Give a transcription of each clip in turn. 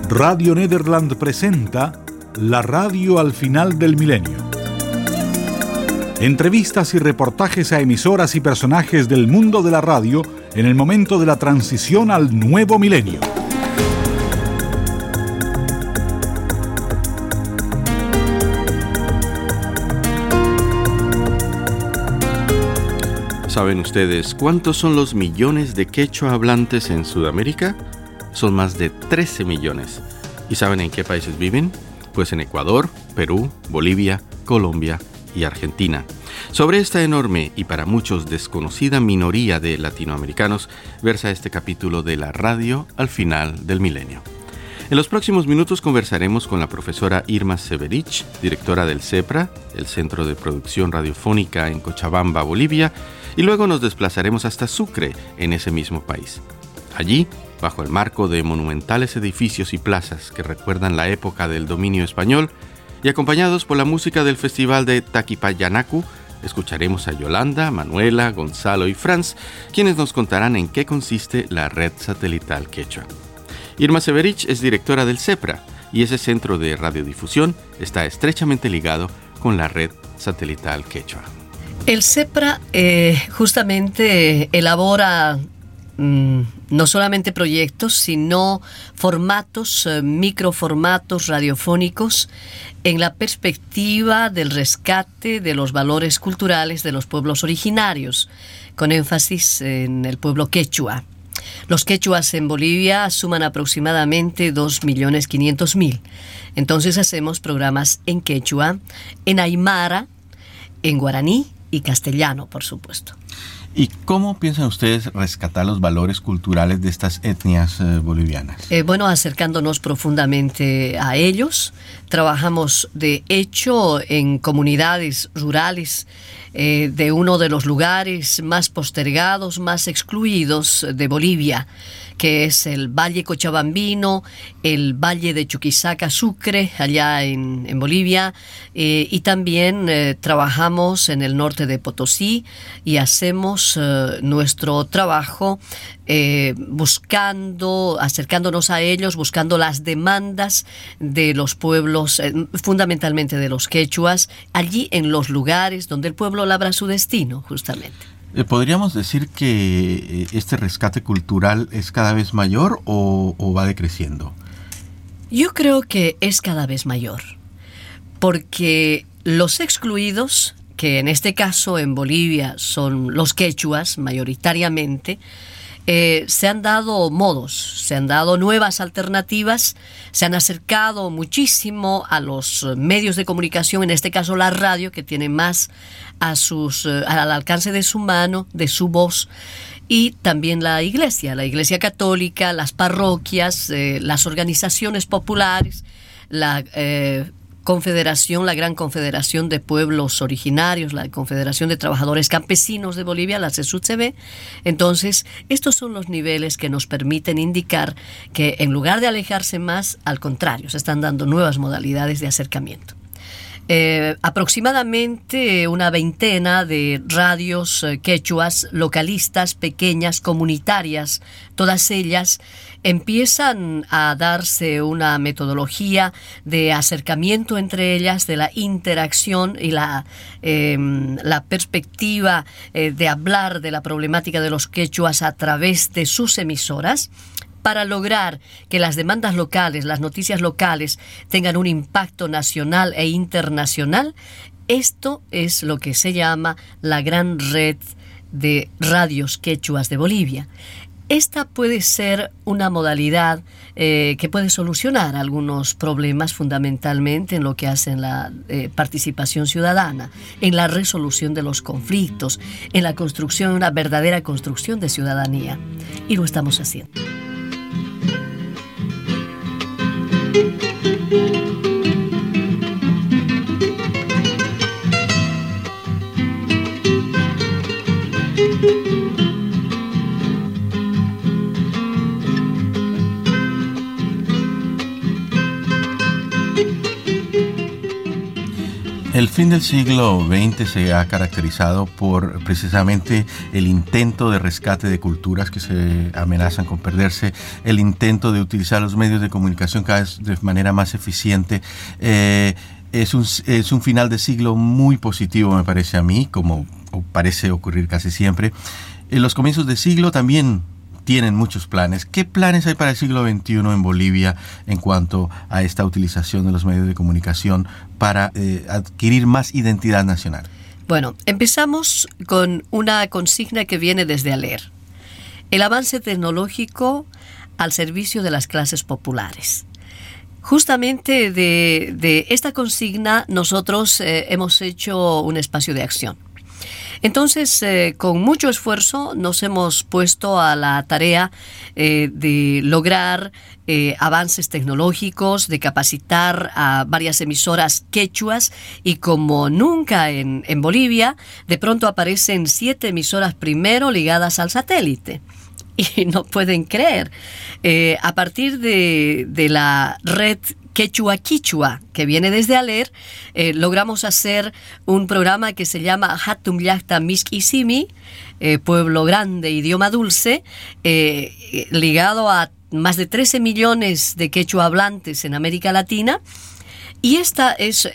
Radio Nederland presenta La Radio al final del milenio. Entrevistas y reportajes a emisoras y personajes del mundo de la radio en el momento de la transición al nuevo milenio. ¿Saben ustedes cuántos son los millones de quechua hablantes en Sudamérica? Son más de 13 millones. ¿Y saben en qué países viven? Pues en Ecuador, Perú, Bolivia, Colombia y Argentina. Sobre esta enorme y para muchos desconocida minoría de latinoamericanos versa este capítulo de la radio al final del milenio. En los próximos minutos conversaremos con la profesora Irma Severich, directora del CEPRA, el Centro de Producción Radiofónica en Cochabamba, Bolivia, y luego nos desplazaremos hasta Sucre, en ese mismo país. Allí, bajo el marco de monumentales edificios y plazas que recuerdan la época del dominio español, y acompañados por la música del Festival de Taquipayanacu, escucharemos a Yolanda, Manuela, Gonzalo y Franz, quienes nos contarán en qué consiste la red satelital quechua. Irma Severich es directora del CEPRA, y ese centro de radiodifusión está estrechamente ligado con la red satelital quechua. El CEPRA justamente elabora no solamente proyectos, sino formatos, microformatos radiofónicos en la perspectiva del rescate de los valores culturales de los pueblos originarios, con énfasis en el pueblo quechua. Los quechuas en Bolivia suman aproximadamente 2.500.000. Entonces hacemos programas en quechua, en aymara, en guaraní y castellano, por supuesto. ¿Y cómo piensan ustedes rescatar los valores culturales de estas etnias bolivianas? Acercándonos profundamente a ellos. Trabajamos, de hecho, en comunidades rurales de uno de los lugares más postergados, más excluidos de Bolivia, que es el Valle Cochabambino, el Valle de Chuquisaca, Sucre, allá en Bolivia, y también trabajamos en el norte de Potosí y hacemos nuestro trabajo acercándonos a ellos, buscando las demandas de los pueblos, fundamentalmente de los quechuas, allí en los lugares donde el pueblo labra su destino, justamente. ¿Podríamos decir que este rescate cultural es cada vez mayor o va decreciendo? Yo creo que es cada vez mayor, porque los excluidos, que en este caso en Bolivia son los quechuas mayoritariamente, se han dado modos, se han dado nuevas alternativas, se han acercado muchísimo a los medios de comunicación, en este caso la radio, que tiene más al alcance de su mano, de su voz, y también la Iglesia Católica, las parroquias, las organizaciones populares, la Gran Confederación de Pueblos Originarios, la Confederación de Trabajadores Campesinos de Bolivia, la CESUTCB. Entonces, estos son los niveles que nos permiten indicar que en lugar de alejarse más, al contrario, se están dando nuevas modalidades de acercamiento. Aproximadamente una veintena de radios quechuas localistas, pequeñas, comunitarias, todas ellas empiezan a darse una metodología de acercamiento entre ellas, de la interacción y la perspectiva de hablar de la problemática de los quechuas a través de sus emisoras, para lograr que las demandas locales, las noticias locales tengan un impacto nacional e internacional. Esto es lo que se llama la gran red de radios quechuas de Bolivia. Esta puede ser una modalidad que puede solucionar algunos problemas, fundamentalmente en lo que hace en la participación ciudadana, en la resolución de los conflictos, en la construcción, una verdadera construcción de ciudadanía. Y lo estamos haciendo. El fin del siglo XX se ha caracterizado por precisamente el intento de rescate de culturas que se amenazan con perderse, el intento de utilizar los medios de comunicación cada vez de manera más eficiente. Es un final de siglo muy positivo, me parece a mí, como parece ocurrir casi siempre. En los comienzos de siglo también tienen muchos planes. ¿Qué planes hay para el siglo XXI en Bolivia en cuanto a esta utilización de los medios de comunicación para adquirir más identidad nacional? Bueno, empezamos con una consigna que viene desde ALER. El avance tecnológico al servicio de las clases populares. Justamente de esta consigna nosotros hemos hecho un espacio de acción. Entonces, con mucho esfuerzo nos hemos puesto a la tarea de lograr avances tecnológicos, de capacitar a varias emisoras quechuas, y como nunca en Bolivia, de pronto aparecen 7 emisoras primero ligadas al satélite. Y no pueden creer. A partir de la red Quechua Quichua, que viene desde ALER, logramos hacer un programa que se llama Hatun Llaqta Miskisimi, Pueblo Grande, Idioma Dulce, ligado a más de 13 millones de quechua hablantes en América Latina. Y esta es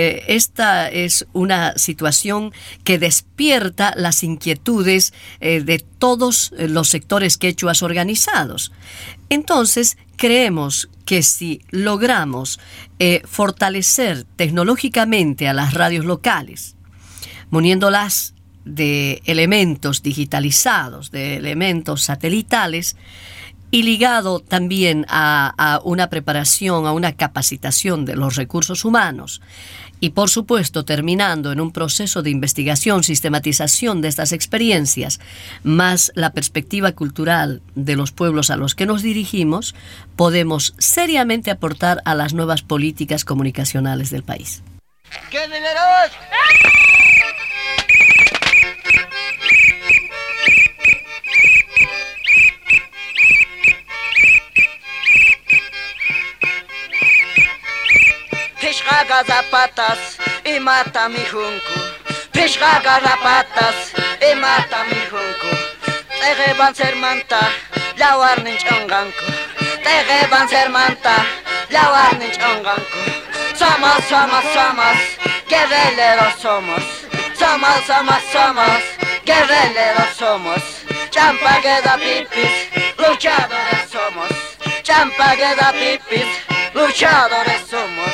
una situación que despierta las inquietudes de todos los sectores quechuas organizados. Entonces, creemos que si logramos fortalecer tecnológicamente a las radios locales, muniéndolas de elementos digitalizados, de elementos satelitales, y ligado también a una preparación, a una capacitación de los recursos humanos, y por supuesto terminando en un proceso de investigación, sistematización de estas experiencias, más la perspectiva cultural de los pueblos a los que nos dirigimos, podemos seriamente aportar a las nuevas políticas comunicacionales del país. Pishqa zapatas y mata mi junco. Pishqa zapatas y mata mi junco. Teje van ser manta, la warnin chonganco. Teje van ser manta, la warnin chonganco. Somos, guerrilleros somos. Somos, guerrilleros somos. Champa que da pipis, luchadores somos. Champa que da pipis, luchadores somos.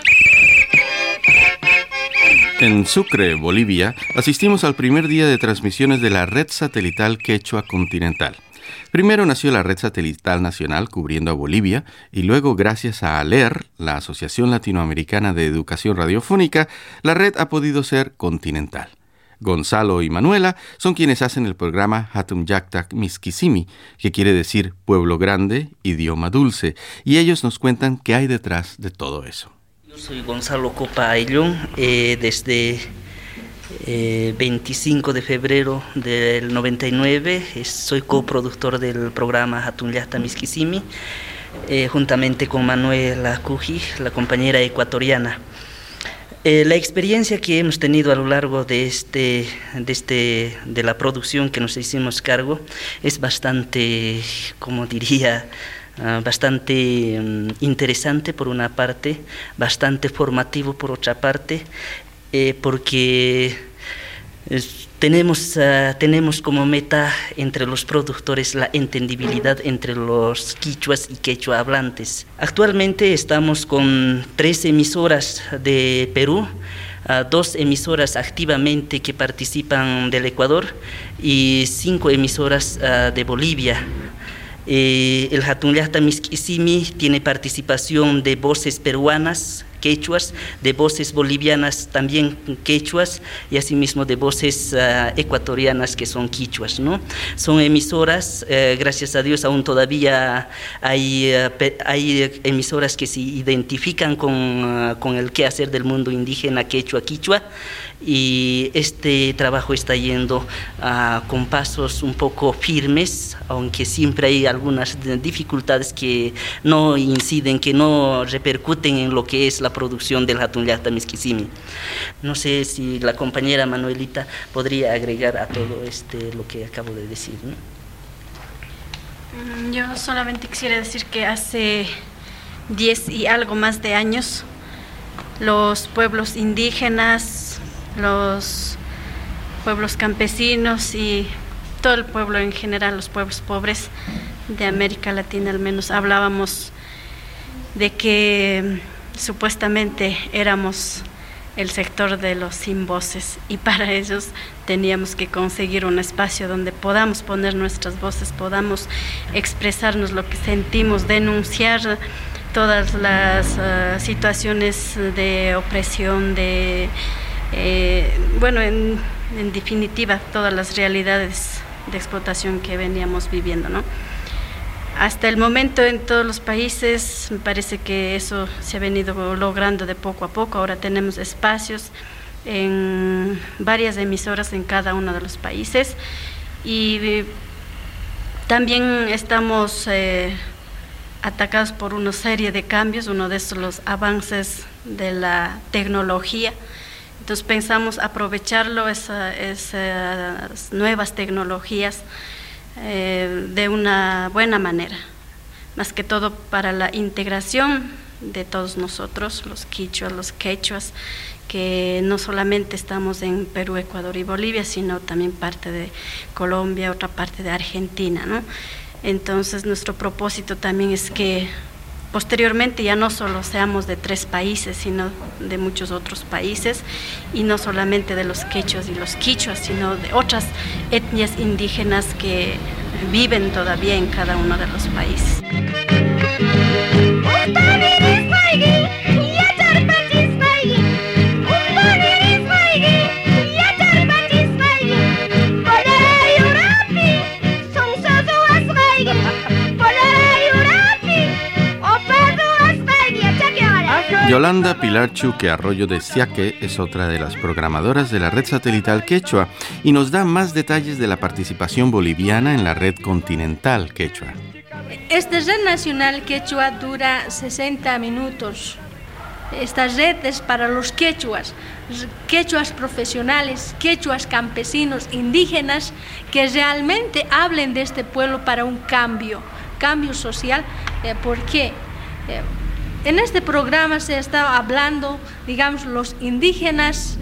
En Sucre, Bolivia, asistimos al primer día de transmisiones de la red satelital Quechua Continental. Primero nació la red satelital nacional cubriendo a Bolivia y luego, gracias a ALER, la Asociación Latinoamericana de Educación Radiofónica, la red ha podido ser continental. Gonzalo y Manuela son quienes hacen el programa Hatun Llaqta Miskisimi, que quiere decir Pueblo Grande, Idioma Dulce, y ellos nos cuentan qué hay detrás de todo eso. Yo soy Gonzalo Copa Ayllón, desde 25 de febrero del 99, soy coproductor del programa Hatun Llaqta Miskisimi, juntamente con Manuela Cuji, la compañera ecuatoriana. La experiencia que hemos tenido a lo largo de la producción que nos hicimos cargo es bastante, como diría, bastante interesante por una parte, bastante formativo por otra parte, porque tenemos como meta entre los productores la entendibilidad entre los quichuas y quechua hablantes. Actualmente estamos con 3 emisoras de Perú, 2 emisoras activamente que participan del Ecuador y 5 emisoras de Bolivia. El Hatun Llaqta Miskisimi tiene participación de voces peruanas, quechuas, de voces bolivianas también quechuas y asimismo de voces ecuatorianas que son quichuas, ¿no? Son emisoras, gracias a Dios aún todavía hay emisoras que se identifican con el quehacer del mundo indígena quechua quichua, y este trabajo está yendo con pasos un poco firmes, aunque siempre hay algunas dificultades que no inciden, que no repercuten en lo que es la producción del Hatun Llaqta Mishquisimi. No sé si la compañera Manuelita podría agregar a todo lo que acabo de decir, ¿no? Yo solamente quisiera decir que hace 10 y algo más de años los pueblos indígenas, los pueblos campesinos y todo el pueblo en general, los pueblos pobres de América Latina al menos, hablábamos de que supuestamente éramos el sector de los sin voces, y para ellos teníamos que conseguir un espacio donde podamos poner nuestras voces, podamos expresarnos lo que sentimos, denunciar todas las situaciones de opresión, en definitiva todas las realidades de explotación que veníamos viviendo, ¿no? Hasta el momento en todos los países me parece que eso se ha venido logrando de poco a poco. Ahora tenemos espacios en varias emisoras en cada uno de los países, y también estamos atacados por una serie de cambios, uno de esos los avances de la tecnología. Entonces pensamos aprovecharlo, esas nuevas tecnologías, de una buena manera, más que todo para la integración de todos nosotros, los quichuas, los quechuas, que no solamente estamos en Perú, Ecuador y Bolivia, sino también parte de Colombia, otra parte de Argentina, ¿no? Entonces nuestro propósito también es que posteriormente ya no solo seamos de 3 países, sino de muchos otros países, y no solamente de los quechuas y los quichuas, sino de otras etnias indígenas que viven todavía en cada uno de los países. Yolanda Pilar Chuque Arroyo de Siaque es otra de las programadoras de la red satelital Quechua y nos da más detalles de la participación boliviana en la red continental Quechua. Esta red nacional Quechua dura 60 minutos. Esta red es para los quechuas profesionales, quechuas campesinos, indígenas, que realmente hablen de este pueblo para un cambio social. ¿Por qué? En este programa se está hablando, digamos, los indígenas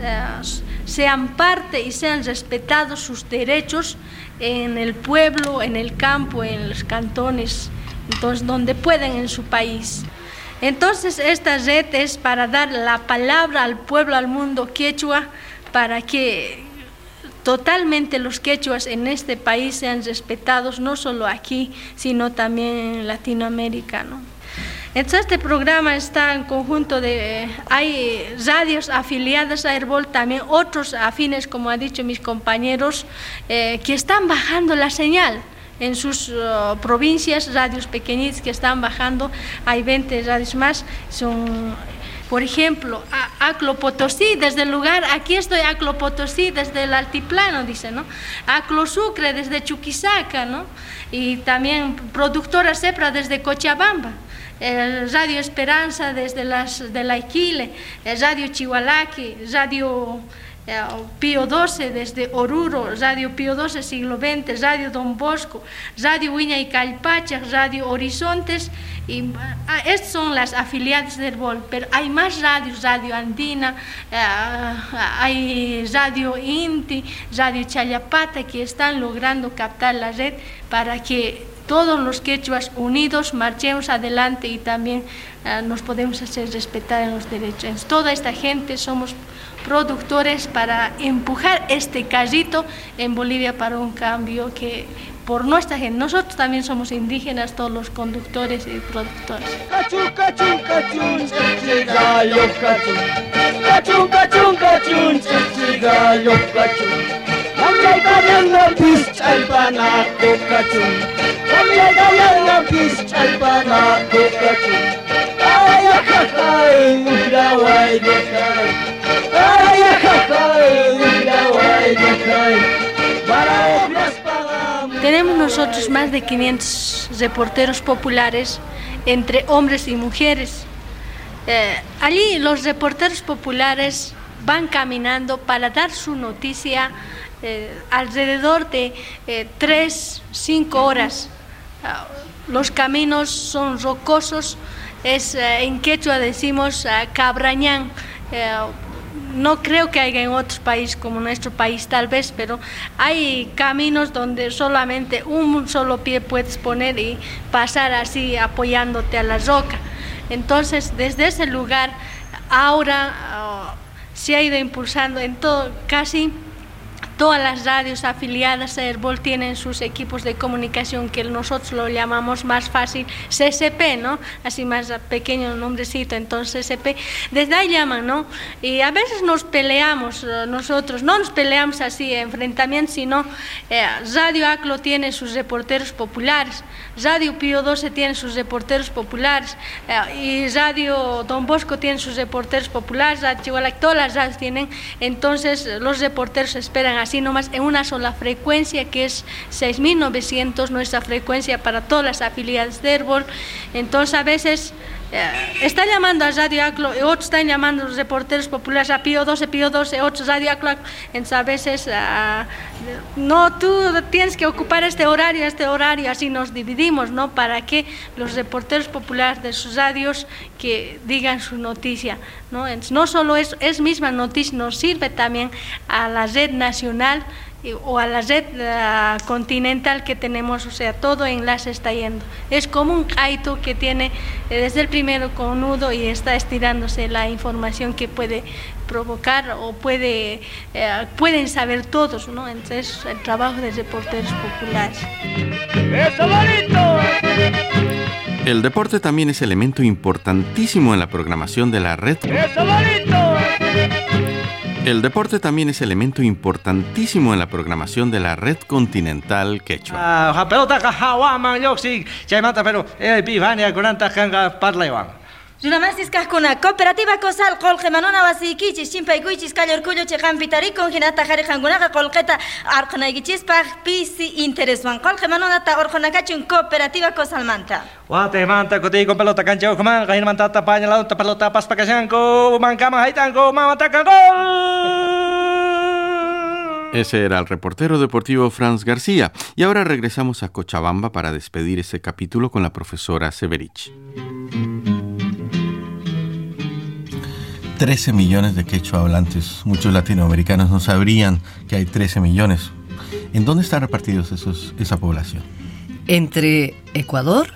sean parte y sean respetados sus derechos en el pueblo, en el campo, en los cantones, entonces, donde pueden en su país. Entonces esta red es para dar la palabra al pueblo, al mundo quechua, para que totalmente los quechuas en este país sean respetados, no solo aquí, sino también en Latinoamérica, ¿no? Entonces este programa está en conjunto hay radios afiliadas a Herbol, también otros afines, como han dicho mis compañeros, que están bajando la señal en sus provincias, radios pequeñitas que están bajando. Hay 20 radios más, son, por ejemplo, Aclo Potosí, desde el lugar, aquí estoy, Aclo Potosí, desde el altiplano, dice, ¿no? Aclo Sucre, desde Chuquisaca, ¿no? Y también Productora Cepra, desde Cochabamba. Radio Esperanza desde de la Iquile, Radio Chihualaki, Radio Pío XII desde Oruro, Radio Pío XII Siglo XX, Radio Don Bosco, Radio Huiña y Calpacha, Radio Horizontes, y estas son las afiliadas del BOL, pero hay más radios, Radio Andina, hay Radio Inti, Radio Chayapata, que están logrando captar la red para que todos los quechuas unidos marchemos adelante y también nos podemos hacer respetar en los derechos. Toda esta gente somos productores para empujar este carrito en Bolivia para un cambio que por nuestra gente. Nosotros también somos indígenas, todos los conductores y productores. Ay, nosotros más de 500 reporteros populares entre hombres y mujeres. Allí los reporteros populares van caminando para dar su noticia alrededor de 3-5 horas. Los caminos son rocosos, en quechua decimos cabrañán. No creo que haya en otros países como nuestro país tal vez, pero hay caminos donde solamente un solo pie puedes poner y pasar así apoyándote a la roca. Entonces desde ese lugar ahora se ha ido impulsando en todo, casi todas las radios afiliadas a Herbol tienen sus equipos de comunicación, que nosotros lo llamamos más fácil CCP, ¿no? Así más pequeño nombrecito, entonces CCP. Desde ahí llaman, ¿no? Y a veces nos peleamos nosotros, no nos peleamos así enfrentamientos, sino Radio ACLO tiene sus reporteros populares, Radio Pío 12 tiene sus reporteros populares, y Radio Don Bosco tiene sus reporteros populares, Radio Chihuahua, todas las radios tienen, entonces los reporteros esperan así nomás en una sola frecuencia, que es 6.900, nuestra frecuencia para todas las afiliadas de Herbol. Entonces a veces está llamando a Radio ACLO, otros están llamando a los reporteros populares a Pío 12, otros Radio ACLO. Entonces a veces no, tú tienes que ocupar este horario, así nos dividimos, ¿no? Para que los reporteros populares de sus radios que digan su noticia, ¿no? Entonces, no solo es misma noticia, nos sirve también a la red nacional o a la red continental que tenemos, o sea, todo enlace está yendo. Es como un kaito que tiene desde el primero conudo y está estirándose la información que puede provocar o pueden saber todos, ¿no? Entonces, el trabajo de reporteros populares. ¡Eso bonito! El deporte también es elemento importantísimo en la programación de la red. ¡Eso bonito! El deporte también es elemento importantísimo en la programación de la red continental quechua. Runamasis kahkuna cooperativa kosal qolqe manona wasikichis chimpaykuchis kallorkullo chiqanpitarikun hinata qhariqankunaqa qolqeta arqanaykichispaq pisi intereswan qolqe manonata orqonakachun cooperativa kosalmanta Guatemanta koti con pelota cancha coman qahinmanta tapaña la pelota paspakasanko mankama haitanko mamatakan gol. Ese era el reportero deportivo Franz García. Y ahora regresamos a Cochabamba para despedir este capítulo con la profesora Severich. 13 millones de quechua hablantes. Muchos latinoamericanos no sabrían que hay 13 millones. ¿En dónde están repartidos esa población? Entre Ecuador,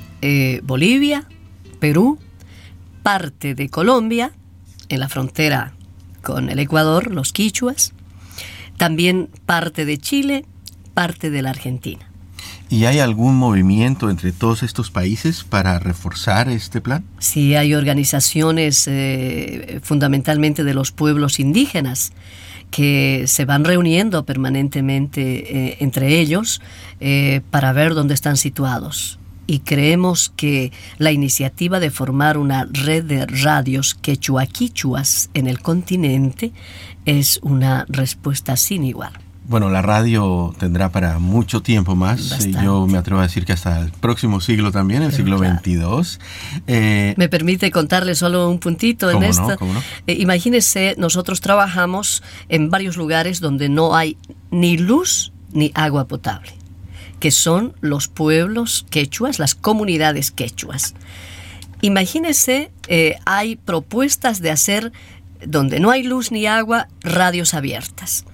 Bolivia, Perú, parte de Colombia, en la frontera con el Ecuador, los quichuas, también parte de Chile, parte de la Argentina. ¿Y hay algún movimiento entre todos estos países para reforzar este plan? Sí, hay organizaciones fundamentalmente de los pueblos indígenas que se van reuniendo permanentemente entre ellos para ver dónde están situados. Y creemos que la iniciativa de formar una red de radios quechua-quichuas en el continente es una respuesta sin igual. Bueno, la radio tendrá para mucho tiempo más. Bastante. Yo me atrevo a decir que hasta el próximo siglo también, el siglo XXII. ¿Me permite contarle solo un puntito en esto? ¿Cómo no? Imagínese, nosotros trabajamos en varios lugares donde no hay ni luz ni agua potable, que son los pueblos quechuas, las comunidades quechuas. Imagínese, hay propuestas de hacer, donde no hay luz ni agua, radios abiertas.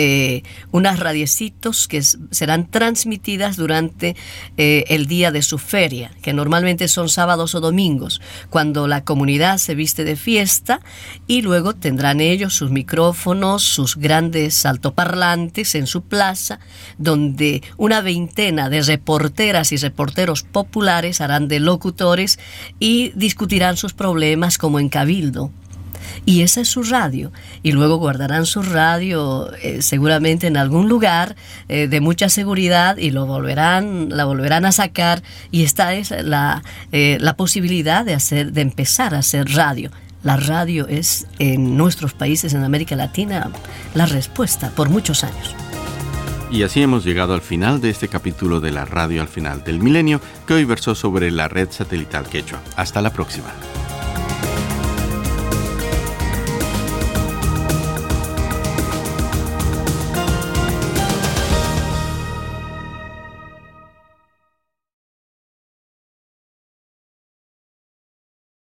Unas radiecitos que serán transmitidas durante el día de su feria, que normalmente son sábados o domingos, cuando la comunidad se viste de fiesta, y luego tendrán ellos sus micrófonos, sus grandes altoparlantes en su plaza, donde una veintena de reporteras y reporteros populares harán de locutores y discutirán sus problemas como en cabildo. Y esa es su radio, y luego guardarán su radio seguramente en algún lugar de mucha seguridad y la volverán a sacar, y esta es la posibilidad de empezar a hacer radio. La radio es en nuestros países, en América Latina, la respuesta por muchos años. Y así hemos llegado al final de este capítulo de la Radio al Final del Milenio, que hoy versó sobre la red satelital quechua. Hasta la próxima.